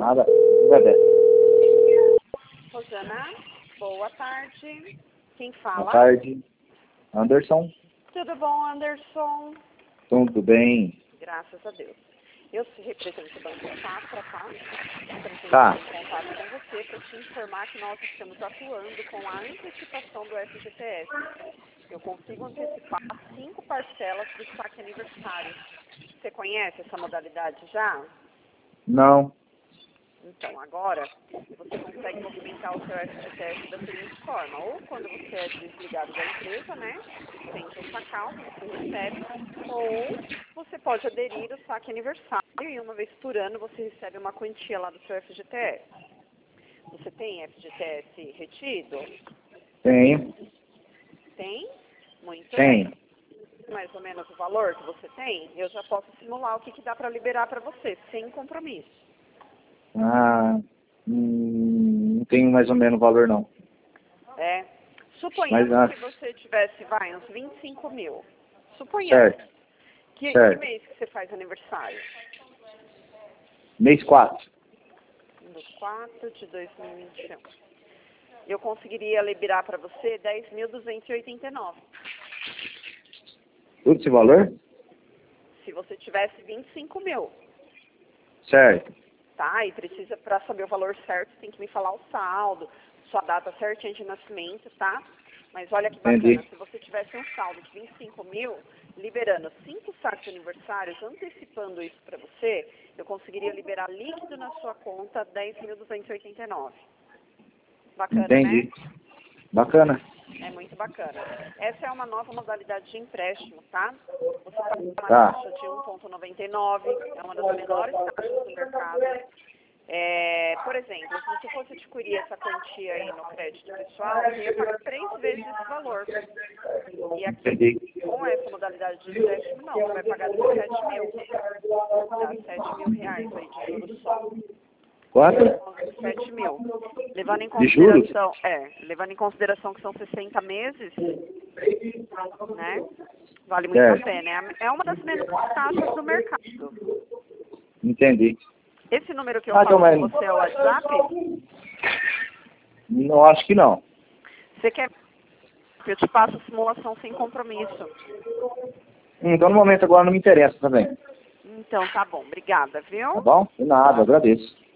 Nada. Bebê. Rosana, boa tarde. Quem fala? Boa tarde. Anderson. Tudo bom, Anderson? Tudo bem? Graças a Deus. Eu represento o Banco Safra, tá? Tá. Estamos em contato com você para te informar que nós estamos atuando com a antecipação do FGTS. Eu consigo antecipar 5 parcelas do saque aniversário. Você conhece essa modalidade já? Não. Então, agora, você consegue movimentar o seu FGTS da seguinte forma. Ou quando você é desligado da empresa, né, sem o sacar, você recebe. Ou você pode aderir ao saque aniversário e uma vez por ano você recebe uma quantia lá do seu FGTS. Você tem FGTS retido? Tenho. Tem? Muito Tenho. bem. Mais ou menos o valor que você tem? Eu já posso simular o que dá para liberar para você, sem compromisso. Não tenho mais ou menos valor, não. É. Suponhamos Mas, que você tivesse, uns 25 mil. Suponhamos. Certo. Que Certo. mês que você faz aniversário? Mês 4. 4 de 2021. Eu conseguiria liberar para você 10.289. Tudo esse valor? Se você tivesse 25 mil. Certo. Tá? E precisa, para saber o valor certo, tem que me falar o saldo, sua data certinha de nascimento, tá? Mas olha que bacana, Entendi. se você tivesse um saldo de 25 mil, liberando 5 saques de aniversários, antecipando isso para você, eu conseguiria liberar líquido na sua conta 10.289. Bacana, Entendi. né? Bacana. É muito bacana. Essa é uma nova modalidade de empréstimo, tá? Você paga uma Tá. taxa de 1,99, é uma das menores taxas do mercado. Por exemplo, se você fosse adquirir essa quantia aí no crédito pessoal, você ia pagar 3 vezes esse valor. E aqui, Entendi. com essa modalidade de empréstimo, não, você vai pagar 17 mil. Dá 7 mil reais aí de juros só. Quanto? 7 mil. Levando em De juros? consideração, levando em consideração que são 60 meses, né? Vale muito a Certo. pena. É uma das menores taxas do mercado. Entendi. Esse número que eu Então, falo com mas... você é o WhatsApp? Não, acho que não. Você quer que eu te passe a simulação sem compromisso? Então, no momento agora não me interessa também. Então, tá bom. Obrigada, viu? Tá bom? De nada, agradeço.